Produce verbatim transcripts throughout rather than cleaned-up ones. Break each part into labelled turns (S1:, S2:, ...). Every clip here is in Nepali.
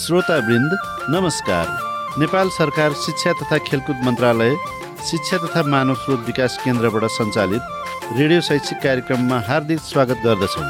S1: श्रोतावृन्द नमस्कार। नेपाल सरकार शिक्षा तथा खेलकुद मन्त्रालय, शिक्षा तथा मानव स्रोत विकास केन्द्रबाट सञ्चालित रेडियो शैक्षिक कार्यक्रममा हार्दिक स्वागत गर्दछौँ।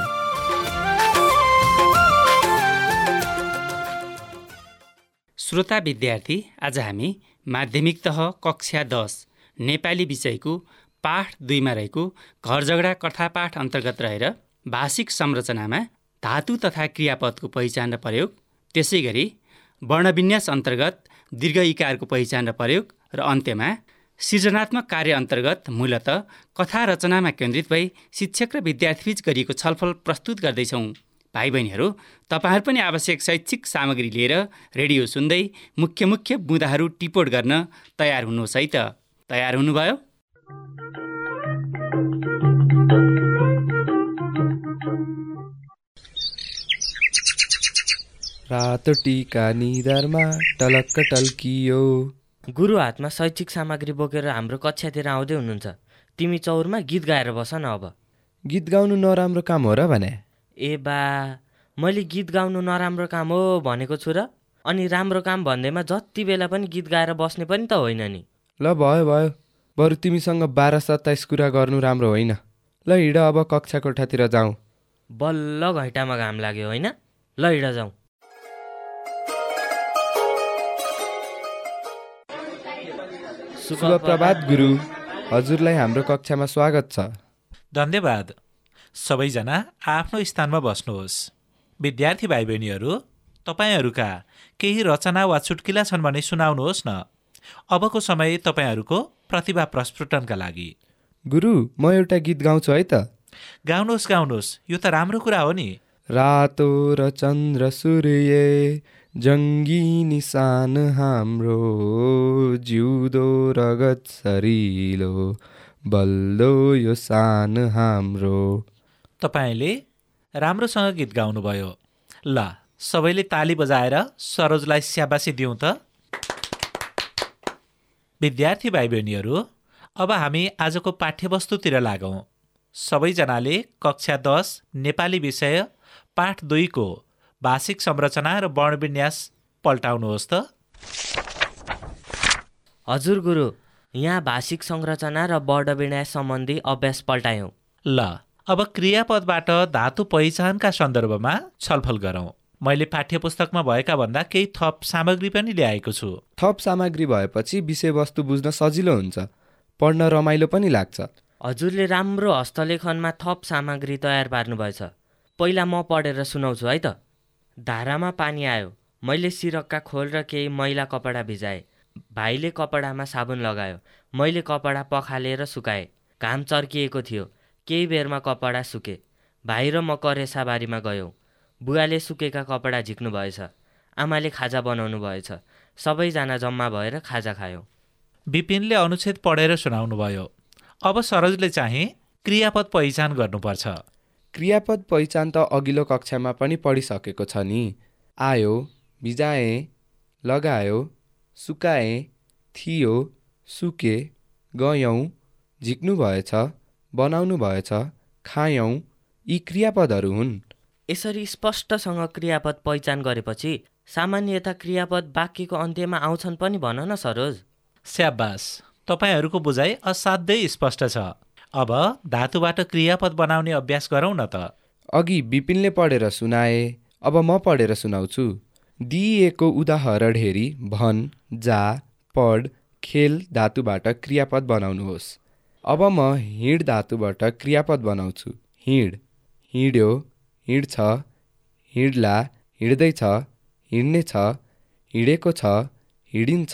S2: श्रोता विद्यार्थी, आज हामी माध्यमिक तह कक्षा दस नेपाली विषयको पाठ दुईमा रहेको घर झगडा कथापाठ अन्तर्गत रहेर भाषिक संरचनामा धातु तथा क्रियापदको पहिचान र प्रयोग, त्यसै गरी वर्णविन्यास अन्तर्गत दीर्घ इकारको पहिचान र प्रयोग र अन्त्यमा सृजनात्मक कार्य अन्तर्गत मूलत कथा रचनामा केन्द्रित भई शिक्षक र विद्यार्थीबीच गरिएको छलफल प्रस्तुत गर्दैछौँ। भाइ बहिनीहरू, तपाईँहरू पनि आवश्यक शैक्षिक सामग्री लिएर रेडियो सुन्दै मुख्य मुख्य बुँदाहरू टिपोट गर्न तयार हुनुहोस् है त। तयार हुनुभयो?
S3: रातो टीका निधारमा टलक्क टल्कियो।
S4: गुरु हातमा शैक्षिक सामग्री बोकेर हाम्रो कक्षातिर आउँदै हुनुहुन्छ। तिमी चौरमा गीत गाएर बस न। अब
S3: गीत गाउनु नराम्रो काम हो र भने?
S4: ए बा, मैले गीत गाउनु नराम्रो काम हो भनेको छु र? अनि राम्रो काम भन्दैमा जति बेला पनि गीत गाएर बस्ने पनि त होइन नि।
S3: ल भयो भयो, बरु तिमीसँग बाह्र सत्ताइस कुरा गर्नु राम्रो होइन। ल हिँड, अब कक्षा कोठातिर जाउँ।
S4: बल्ल घैँटामा घाम लाग्यो होइन? ल हिँड जाउँ।
S3: शुभ प्रभात गुरु, हजुरलाई हाम्रो कक्षामा स्वागत छ।
S5: धन्यवाद। सबैजना आफ्नो स्थानमा बस्नुहोस्। विद्यार्थी भाइ बहिनीहरू, तपाईँहरूका केही रचना वा चुट्किला छन् भने सुनाउनुहोस् न। अबको समय तपाईँहरूको प्रतिभा प्रस्फुटनका लागि।
S3: गुरु, म एउटा गीत गाउँछु है त।
S5: गाउनुहोस् गाउनुहोस्, यो त राम्रो कुरा हो नि।
S3: रातो र चन्द्र सूर्य जङ्गी निशान हाम्रो, जिउँदो रगत सरिलो बल्दो यो सान हाम्रो।
S5: तपाईँले राम्रोसँग गीत गाउनुभयो। ल, सबैले ताली बजाएर सरोजलाई स्याबासी दिउँ त। विद्यार्थी भाइ बहिनीहरू, अब हामी आजको पाठ्यवस्तुतिर लागौँ। सबैजनाले कक्षा दस नेपाली विषय पाठ दुईको भाषिक संरचना र वर्णविन्यास पल्टाउनुहोस् त।
S4: हजुर गुरु, यहाँ भाषिक संरचना र वर्णविन्यास सम्बन्धी अभ्यास पल्टायौँ।
S5: ल, अब क्रियापदबाट धातु पहिचानका सन्दर्भमा छलफल गरौँ। मैले पाठ्यपुस्तकमा भएका भन्दा केही थप सामग्री पनि ल्याएको छु।
S3: थप सामग्री भएपछि विषयवस्तु बुझ्न सजिलो हुन्छ, पढ्न रमाइलो पनि लाग्छ।
S4: हजुरले राम्रो हस्तलेखनमा थप सामग्री तयार पार्नुभएछ। पहिला म पढेर सुनाउँछु है त। धारामा पानी आयो, मैले सिरक्का खोल र केही मैला कपडा भिजाएँ। भाइले कपडामा साबुन लगायो, मैले कपडा पखालेर सुकाएँ। घाम चर्किएको थियो, केही बेरमा कपडा सुके। भाइ र म करेसाबारीमा गयौँ। बुवाले सुकेका कपडा झिक्नु भएछ। आमाले खाजा बनाउनु भएछ। सबैजना जम्मा भएर खाजा खायौँ।
S5: विपिनले अनुच्छेद पढेर सुनाउनु भयो। अब सरोजले चाहिँ क्रियापद पहिचान गर्नुपर्छ।
S3: क्रियापद पहिचान त अघिल्लो कक्षामा पनि पढिसकेको छ नि। आयो, भिजाएँ, लगायो, सुकाएँ, थियो, सुके, गयौँ, झिक्नु भएछ, बनाउनु भएछ, खायौँ, यी क्रियापदहरू हुन्।
S4: यसरी स्पष्टसँग क्रियापद पहिचान गरेपछि सामान्यतः क्रियापद वाक्यको अन्त्यमा आउँछन् पनि भन न सरोज।
S5: स्याबास, तपाईँहरूको बुझाइ असाध्यै स्पष्ट छ। अब धातुबाट क्रियापद बनाउने अभ्यास गरौँ न त।
S3: अघि विपिनले पढेर सुनाए, अब म पढेर सुनाउँछु। दिइएको उदाहरण हेरी भन, जा, पढ, खेल धातुबाट क्रियापद बनाउनुहोस्। अब म हिँड धातुबाट क्रियापद बनाउँछु। हिँड, हिँड्यो, हिँड्छ, हिँड्ला, हिँड्दैछ, हिँड्नेछ, हिँडेको छ, हिँडिन्छ,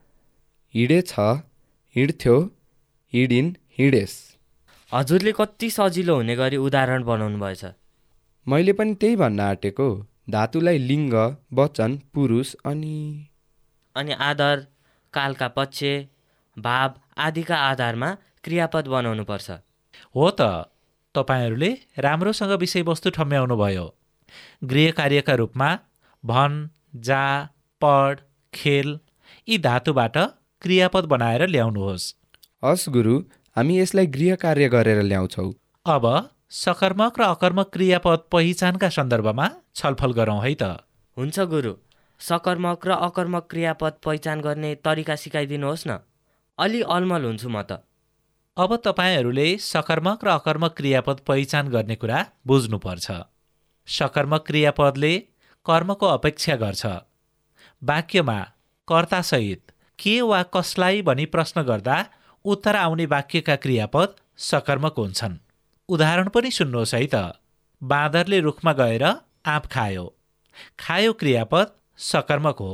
S3: हिँडेछ, हिँड्थ्यो, हिँडिन्, हिँडेस्।
S4: हजुरले कति सजिलो हुने गरी उदाहरण बनाउनु भएछ।
S3: मैले पनि त्यही भन्न आँटेको। धातुलाई लिङ्ग, वचन, पुरुष अनि
S4: अनि आदर, कालका पक्ष, भाव आदिका आधारमा क्रियापद बनाउनु पर्छ।
S5: हो त, तपाईँहरूले राम्रोसँग विषयवस्तु ठम्याउनु भयो। गृह कार्यका रूपमा भन, जा, पढ, खेल यी धातुबाट क्रियापद बनाएर ल्याउनुहोस्।
S3: हस् गुरु, हामी यसलाई गृह कार्य गरेर ल्याउँछौँ।
S5: अब सकर्मक र अकर्मक क्रियापद पहिचानका सन्दर्भमा छलफल गरौँ है त।
S4: हुन्छ गुरु। सकर्मक र अकर्मक क्रियापद पहिचान गर्ने तरिका सिकाइदिनुहोस् न। अलि अलमल हुन्छु म त।
S5: अब तपाईँहरूले सकर्मक र अकर्मक क्रियापद पहिचान गर्ने कुरा बुझ्नुपर्छ। सकर्मक क्रियापदले कर्मको अपेक्षा गर्छ। वाक्यमा कर्तासहित के वा कसलाई भनी प्रश्न गर्दा उत्तर आउने वाक्यका क्रियापद सकर्मक हुन्छन्। उदाहरण पनि सुन्नुहोस् है त। बाँदरले रुखमा गएर आँप खायो। खायो क्रियापद सकर्मक हो।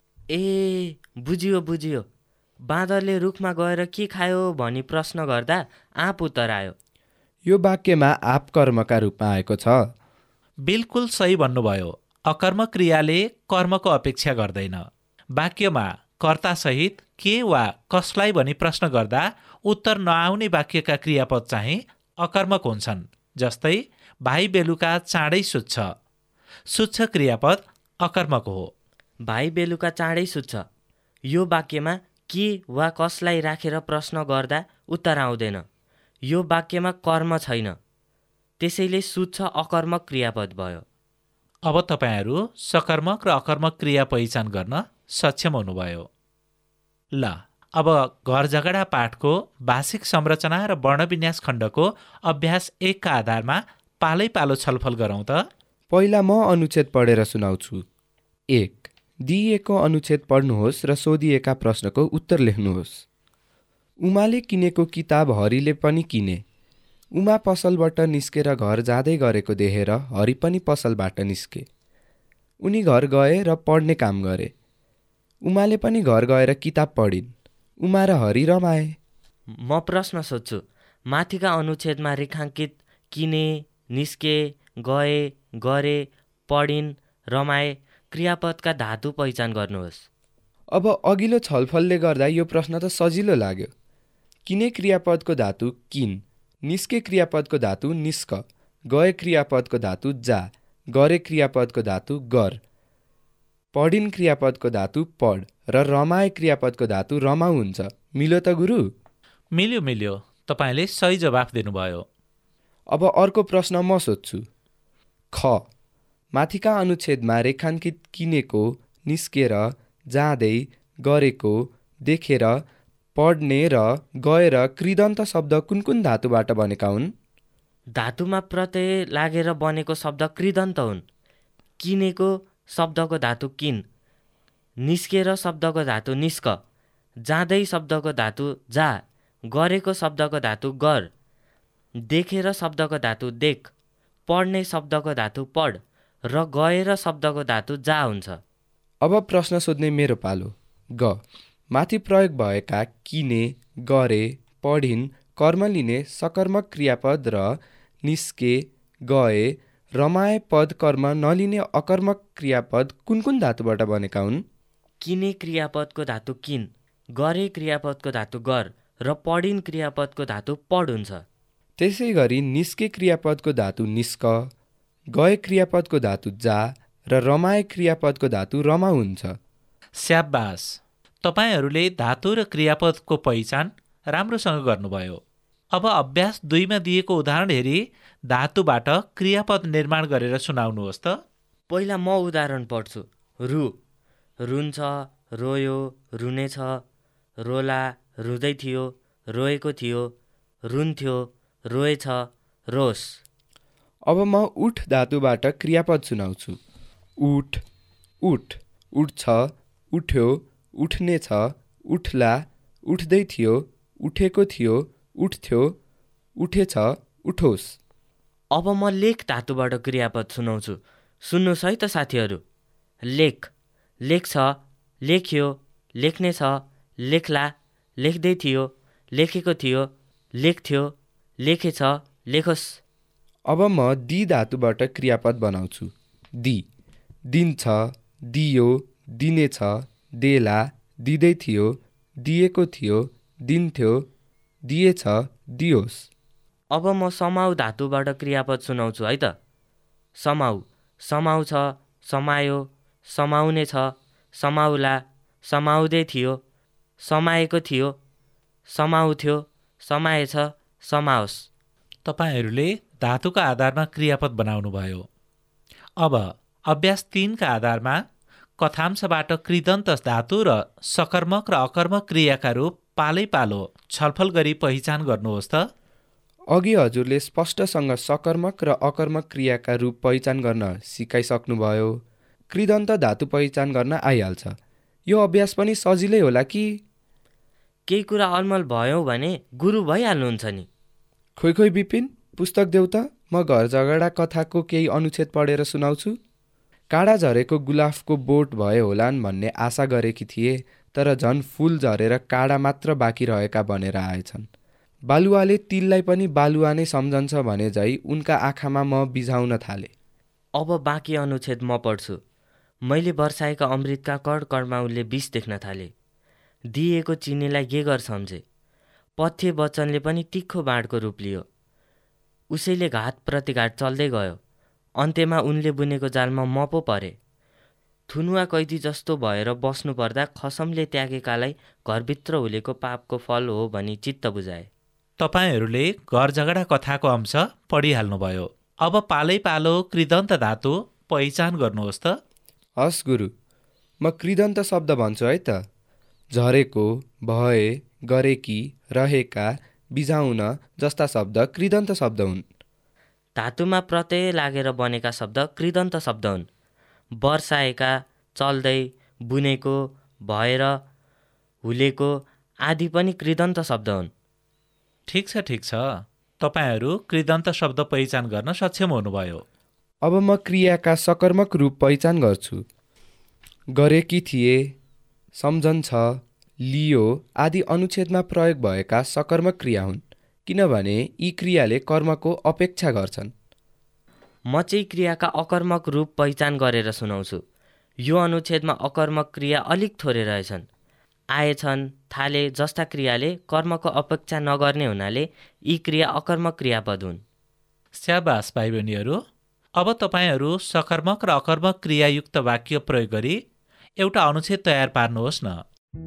S4: ए बुझियो बुझियो। बाँदरले रुखमा गएर के खायो भनी प्रश्न गर्दा आँप उत्तर आयो।
S3: यो वाक्यमा आँप कर्मका रूपमा आएको छ।
S5: बिल्कुल सही भन्नुभयो। अकर्मक क्रियाले कर्मको अपेक्षा गर्दैन। वाक्यमा कर्तासहित के वा कसलाई भनी प्रश्न गर्दा उत्तर नआउने वाक्यका क्रियापद चाहिँ अकर्मक हुन्छन्। जस्तै भाइ बेलुका चाँडै सुत्छ। सुत्छ क्रियापद अकर्मक हो।
S4: भाइ बेलुका चाँडै सुत्छ। यो वाक्यमा के वा कसलाई राखेर प्रश्न गर्दा उत्तर आउँदैन। यो वाक्यमा कर्म छैन, त्यसैले सुत्छ अकर्मक क्रियापद भयो।
S5: अब तपाईँहरू सकर्मक र अकर्मक क्रिया पहिचान गर्न सक्षम हुनुभयो। ल अब घर झगडा पाठको भाषिक संरचना र वर्णविन्यास खण्डको अभ्यास एकका आधारमा पालै पालो छलफल गरौँ त।
S3: पहिला म अनुच्छेद पढेर सुनाउँछु। एक, दिइएको अनुच्छेद पढ्नुहोस् र सोधिएका प्रश्नको उत्तर लेख्नुहोस्। उमाले किनेको किताब हरिले पनि किने। उमा पसलबाट निस्केर घर जाँदै गरेको देखेर हरि पनि पसलबाट निस्के। उनी घर गए र पढ्ने काम गरे। उमाले पनि घर गएर किताब पढिन्। उमा र हरि रमाए।
S4: म प्रश्न सोध्छु। माथिका अनुच्छेदमा रेखाङ्कित किने, निस्के, गए, गरे, पढिन्, रमाए क्रियापदका धातु पहिचान गर्नुहोस्।
S3: अब अघिल्लो छलफलले गर्दा यो प्रश्न त सजिलो लाग्यो। किने क्रियापदको धातु किन, निस्के क्रियापदको धातु निस्क, गए क्रियापदको धातु जा, गरे क्रियापदको धातु गर, पढिन् क्रियापदको धातु पढ र रमाए क्रियापदको धातु रमाउ हुन्छ। मिल्यो त गुरु?
S5: मिल्यो मिल्यो। तपाईँले सही जवाफ दिनुभयो।
S3: अब अर्को प्रश्न म सोध्छु। ख, माथिका अनुच्छेदमा रेखाङ्कित किनेको, निस्केर, जाँदै, गरेको, देखेर, पढ्ने र गएर कृदन्त शब्द कुन कुन धातुबाट बनेका हुन्?
S4: धातुमा प्रत्यय लागेर बनेको शब्द कृदन्त हुन्। किनेको शब्दको धातु किन, निस्केर शब्दको धातु निस्क, जाँदै शब्दको धातु जा, गरेको शब्दको धातु गर, देखेर शब्दको धातु देख, पढ्ने शब्दको धातु पढ र गएर शब्दको धातु जा हुन्छ।
S3: अब प्रश्न सोध्ने मेरो पालो। ग, माथि प्रयोग भएका किने, गरे, पढिन्, कर्म लिने सकर्मक क्रियापद र निस्के, गए, रमाए पद कर्म नलिने अकर्मक क्रियापद कुन कुन धातुबाट बनेका हुन्?
S4: किने क्रियापदको धातु किन, गरे क्रियापदको धातु गर र पढिन् क्रियापदको धातु पढ हुन्छ।
S3: त्यसै गरी निस्के क्रियापदको धातु निस्क, गए क्रियापदको धातु जा र रमाए क्रियापदको धातु रमा हुन्छ।
S5: स्याबास, तपाईँहरूले धातु र क्रियापदको पहिचान राम्रोसँग गर्नुभयो। अब अभ्यास दुईमा दिएको उदाहरण हेरी धातुबाट क्रियापद निर्माण गरेर सुनाउनुहोस् त।
S4: पहिला म उदाहरण पढ्छु। रु, रुन्छ, रोयो, रुनेछ, रोला, रुँदै थियो, रोएको थियो, रुन्थ्यो, रोएछ, रोस।
S3: अब म उठ धातुबाट क्रियापद सुनाउँछु। उठ, उठ, उठ्छ, उठ्यो, उठ्नेछ, उठ्ला, उठ्दै थियो, उठेको थियो, उठ्थ्यो, उठेछ, उठोस्।
S4: अब म लेख धातुबाट क्रियापद सुनाउँछु। सुन्नुहोस् है त साथीहरू। लेख, लेख्छ, लेख्यो, लेख्नेछ, लेख्ला, लेख्दै थियो, लेखेको थियो, लेख्थ्यो, लेखेछ, लेखोस्।
S3: अब म दि धातुबाट क्रियापद बनाउँछु। दि, दिन्छ, दियो, दिनेछ, देला, दिँदै थियो, दिएको थियो, दिन्थ्यो, दिएछ, दियोस्।
S4: अब म समाउ धातुबाट क्रियापद सुनाउँछु है त। समाउ, समाउँछ, समायो, समाउनेछ, समाउला, समाउँदै थियो, समाएको थियो, समाउँथ्यो, समाएछ, समाओस्।
S5: तपाईँहरूले धातुका आधारमा क्रियापद बनाउनुभयो। अब अभ्यास तीनका आधारमा कथांशबाट कृदन्त धातु र सकर्मक र अकर्मक क्रियाका रूप पालै पालो छलफल गरी पहिचान गर्नुहोस् त।
S3: अघि हजुरले स्पष्टसँग सकर्मक र अकर्मक क्रियाका रूप पहिचान गर्न सिकाइसक्नुभयो। कृदन्त धातु पहिचान गर्न आइहाल्छ। यो अभ्यास पनि सजिलै होला कि?
S4: केही कुरा अलमल भयो भने गुरु भइहाल्नुहुन्छ नि।
S3: खोइ खोइ विपिन, पुस्तक देऊ त, म घर झगडा कथाको केही अनुच्छेद पढेर सुनाउँछु। काँडा झरेको गुलाफको बोट भए होलान् भन्ने आशा गरेकी थिए, तर झन् फुल झरेर काँडा मात्र बाँकी रहेका भनेर आएछन्। बालुवाले तिललाई पनि बालुवा नै सम्झन्छ भने झै उनका आँखामा म बिझाउन थाले।
S4: अब बाँकी अनुच्छेद म पढ्छु। मैले बर्साएका अमृतका कड कडमा उनले विष देख्न थाले। दिएको चिनीलाई गेगर सम्झे। पथ्य वचनले पनि तिखो बाँडको रूप लियो। उसैले घात प्रतिघात चल्दै गयो। अन्त्यमा उनले बुनेको जालमा म पो परे। थुनुवा कैदी जस्तो भएर बस्नु पर्दा खसमले त्यागेकालाई घरभित्र हुलेको पापको फल हो भनी चित्त बुझाए।
S5: तपाईँहरूले घर झगडा कथाको अंश पढिहाल्नुभयो। अब पालै पालो कृदन्त धातु पहिचान गर्नुहोस् त।
S3: हस् गुरु, म कृदन्त शब्द भन्छु है त। झरेको, भए, गरेकी, रहेका, बिझाउन जस्ता शब्द कृदन्त शब्द हुन्।
S4: धातुमा प्रत्यय लागेर बनेका शब्द कृदन्त शब्द हुन्। वर्षाएका, चल्दै, बुनेको, भएर, हुलेको आदि पनि कृदन्त शब्द हुन्।
S5: ठिक छ ठिक छ, तपाईँहरू कृदन्त शब्द पहिचान गर्न सक्षम हुनुभयो।
S3: अब म क्रियाका सकर्मक रूप पहिचान गर्छु। गरेकी थिए, सम्झन्छ, लियो आदि अनुच्छेदमा प्रयोग भएका सकर्मक क्रिया हुन्, किनभने यी क्रियाले कर्मको अपेक्षा गर्छन्।
S4: म चाहिँ क्रियाका अकर्मक रूप पहिचान गरेर सुनाउँछु। यो अनुच्छेदमा अकर्मक क्रिया अलिक थोरै रहेछन्। आएछन्, थाले जस्ता क्रियाले कर्मको अपेक्षा नगर्ने हुनाले यी क्रिया अकर्मक क्रियापद हुन्।
S5: स्याबास भाइ बहिनीहरू, अब तपाईँहरू सकर्मक र अकर्मक क्रियायुक्त वाक्य प्रयोग गरी एउटा अनुच्छेद तयार पार्नुहोस् न।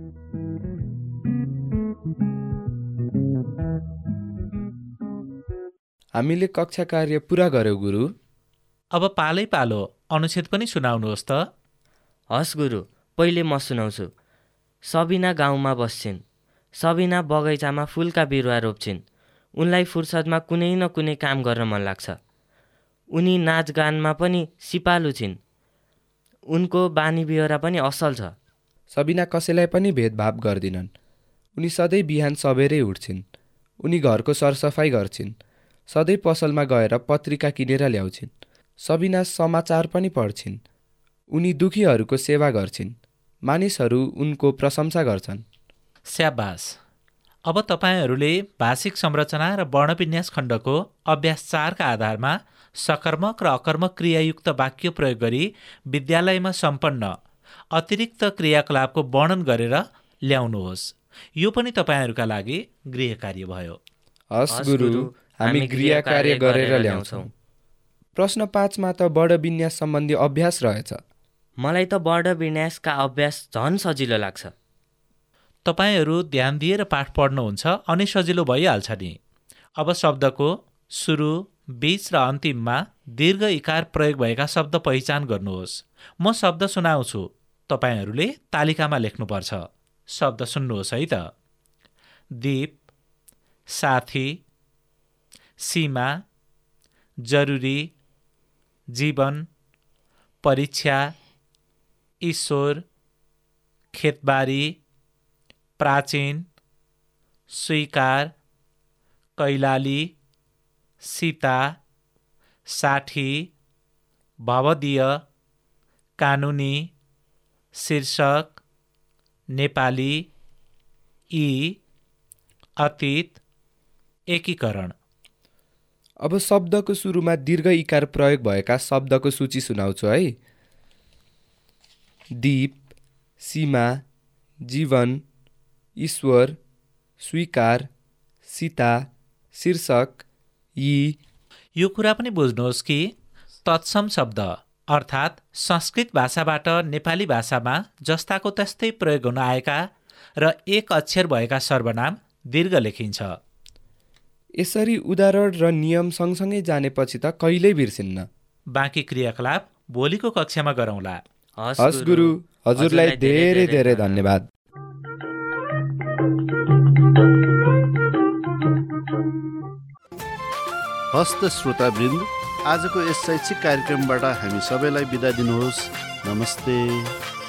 S3: हामीले कक्षा कार्य पुरा गर्यौं गुरु।
S5: अब पालै पालो अनुच्छेद पनि सुनाउनुहोस् त।
S4: हस् गुरु, पहिले म सुनाउँछु। सबिना गाउँमा बस्छिन्। सबिना बगैँचामा फुलका बिरुवा रोप्छिन्। उनलाई फुर्सदमा कुनै न कुनै काम गर्न मन लाग्छ। उनी नाचगानमा पनि सिपालु छिन्। उनको बानी बेहोरा पनि असल छ।
S3: सबिना कसैलाई पनि भेदभाव गर्दिनन्। उनी सधैँ बिहान सबेरै उठ्छिन्। उनी घरको सरसफाइ गर्छिन्। सधैँ पसलमा गएर पत्रिका किनेर ल्याउँछिन्। सबिना समाचार पनि पढ्छिन्। उनी दुखीहरूको सेवा गर्छिन्। मानिसहरू उनको प्रशंसा गर्छन्।
S5: स्याबास, अब तपाईँहरूले भाषिक संरचना र वर्णविन्यास खण्डको अभ्यास चारका आधारमा सकर्मक र अकर्मक क्रियायुक्त वाक्य प्रयोग गरी विद्यालयमा सम्पन्न अतिरिक्त क्रियाकलापको वर्णन गरेर ल्याउनुहोस्। यो पनि तपाईँहरूका लागि गृह कार्य भयो।
S3: हस् गुरु, हामी गृह कार्य गरेर ल्याउँछौँ। प्रश्न पाँचमा त वर्णविन्यास सम्बन्धी अभ्यास रहेछ।
S4: मलाई त वर्णविन्यासका अभ्यास झन् सजिलो लाग्छ।
S5: तपाईँहरू ध्यान दिएर पाठ पढ्नुहुन्छ अनि सजिलो भइहाल्छ नि। अब शब्दको सुरु, बीच र अन्तिममा दीर्घ इकार प्रयोग भएका शब्द पहिचान गर्नुहोस्। म शब्द सुनाउँछु, तपाईँहरूले तालिकामा लेख्नुपर्छ। शब्द सुन्नुहोस् है त। दीप, साथी, सीमा, जरुरी, जीवन, परीक्षा, ईश्वर, खेतबारी, प्राचीन, स्वीकार, कैलाली, सीता, साठी, भवदीय, कानुनी, शीर्षक, नेपाली, ई, अतीत, एकीकरण।
S3: अब शब्दको सुरुमा दीर्घ इकार प्रयोग भएका शब्दको सूची सुनाउँछु है। दीप, सीमा, जीवन, ईश्वर, स्वीकार, सीता, शीर्षक, यी।
S5: यो कुरा पनि बुझ्नुहोस् कि तत्सम शब्द अर्थात् संस्कृत भाषाबाट नेपाली भाषामा जस्ताको तस्तै प्रयोग हुन आएका र एक अक्षर भएका सर्वनाम दीर्घ लेखिन्छ।
S3: यसरी उदाहरण र नियम सँगसँगै जानेपछि त कहिल्यै बिर्सिन्न।
S5: बाँकी क्रियाकलाप भोलिको कक्षामा गरौँला।
S3: हस् गुरु, हजुरलाई धेरै धेरै धन्यवाद।
S1: हस्त श्रोतावृन्द, आजको यस शैक्षिक कार्यक्रमबाट हामी सबैलाई बिदा दिनुहोस्। नमस्ते।